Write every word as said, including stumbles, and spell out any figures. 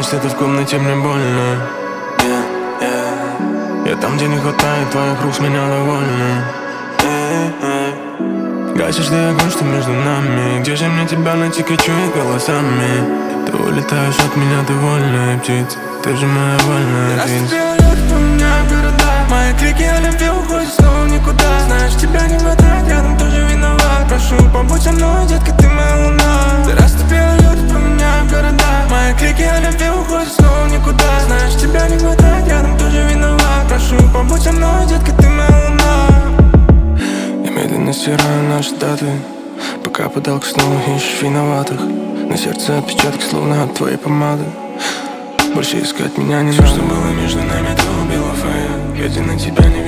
если ты в комнате, мне больно. yeah, yeah. Я там, где не хватает твоих рук, с меня довольна. yeah, yeah. Гасишь ты огонь, что между нами. Где же мне тебя найти, кричу я голосами. Ты улетаешь от меня, ты вольная птица. Ты же моя вольная птица. Мои крики о любви уходят снова в никуда. Знаешь, тебя не хватает, рядом тоже виноват. Прошу, побудь со мной, детка, ты моя луна. Ты растопила лед, поменяю города. Мои крики о любви уходят снова в никуда. Знаешь, тебя не хватает, рядом тоже виноват. Прошу, побудь со мной, детка, ты моя луна. Я медленно стираю наши даты, пока подалка снова ищешь виноватых. На сердце отпечаток, словно от твоей помады. Больше искать меня не надо. Все, что было между нами, ты убила фейк. Глядя на тебя, не